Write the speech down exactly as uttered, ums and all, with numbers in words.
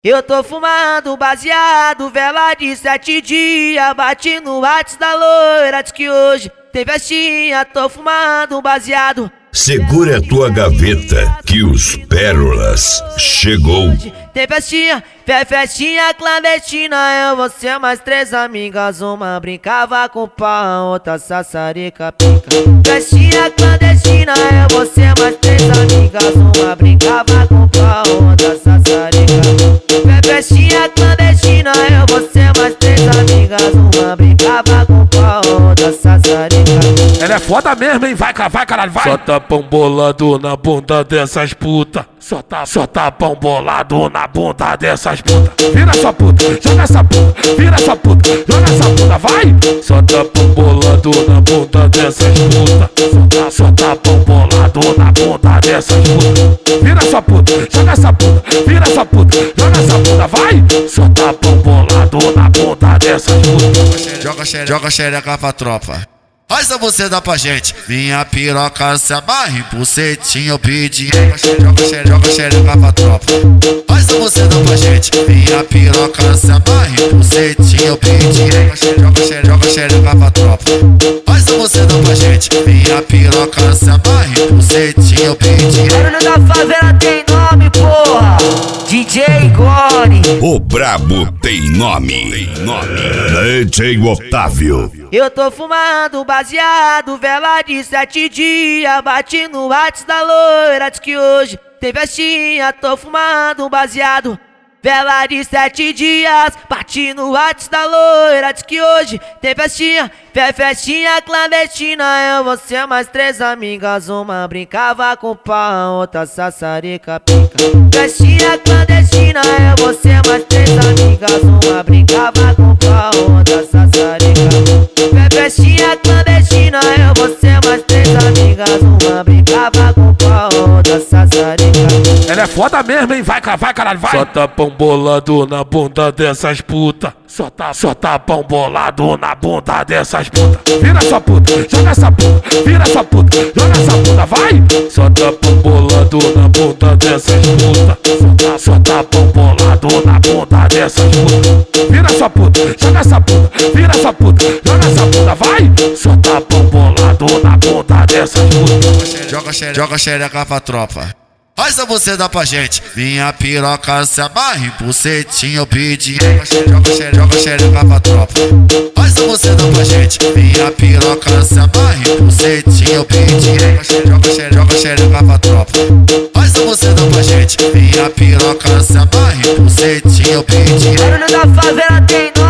Eu tô fumando baseado, vela de sete dias. Bati no WhatsApp da loira, diz que hoje tem festinha. Tô fumando baseado. Segura a tua gaveta, que os Pérolas chegou. Tem festinha, fé festinha clandestina. Eu, você, mais três amigas. Uma brincava com pau, outra sassarica pica. Festinha clandestina. Eu, você, mais três amigas. Uma brincava com pau, outra sassarica. Fé festinha clandestina. Eu, você, mais três amigas. Uma brincava com pau, outra sassarica. Ela é foda mesmo, hein? Vai, vai, caralho, vai! Só tapão bolado na bunda dessas puta. Só tá, só tapão bolado na bunda dessas puta. Vira sua puta, joga essa puta. Vira sua puta, joga essa puta, vai! Só tapão bolado na bunda dessas puta. Só tá, só tapão bolado na bunda dessas puta. Vira sua puta, joga essa puta. Vira sua puta, joga essa puta, vai! Só tapão bolado na bunda dessas puta. Joga xereca, joga xereca pra tropa. Faz a você dá pra gente. Minha piroca se amarra em bucetinha, eu pedi. Joga xereca, joga xereca pra tropa. Faz a você dá pra gente. Minha piroca se amarra em bucetinha, eu pedi. Joga xereca, joga xereca pra tropa. Faz a você dá pra gente. Minha piroca se amarra em bucetinha, eu pedi. Barulho da favela tem nome, porra. D J Gone. O brabo tem nome. Tem nome. D J Otávio. Eu tô fumando baseado, vela de sete dias. Bati no WhatsApp da loira, diz que hoje tem festinha. Tô fumando baseado, vela de sete dias. Bati no WhatsApp da loira, diz que hoje tem festinha. Fé festinha clandestina. Eu, você, mais três amigas. Uma brincava com pau, outra sassarica pica. Festinha clandestina. Eu, você, mais três amigas. Uma brincava com pau, outra sassarica. Fé festinha clandestina. Eu, você, mais três amigas. Uma brincava com pau, outra sassarica. Ela é foda mesmo, hein? Vai, vai, caralho, vai! Só tapão bolado na bunda dessas puta. Só tá, só tapão bolado na bunda dessas puta. Vira sua puta, joga essa puta. Vira sua puta, joga essa puta, vai! Só tapão bolado na bunda dessas puta. Só tá, só tapão bolado na bunda dessas puta. Vira sua puta, joga essa puta. Vira sua puta, joga essa puta, vai! Só tapão bolado na bunda dessas puta. Joga xereca, joga xereca pra tropa. Faz a você dá pra gente. Minha piroca se amarra em bucetinha, eu pedi. Joga xereca, joga xereca pra tropa. Faz a você dá pra gente. Minha piroca se amarra em bucetinha, eu pedi. Joga xereca, joga xereca pra tropa. Faz a você dá pra gente. Minha piroca se amarra em bucetinha, eu pedi. Barulho da favela tem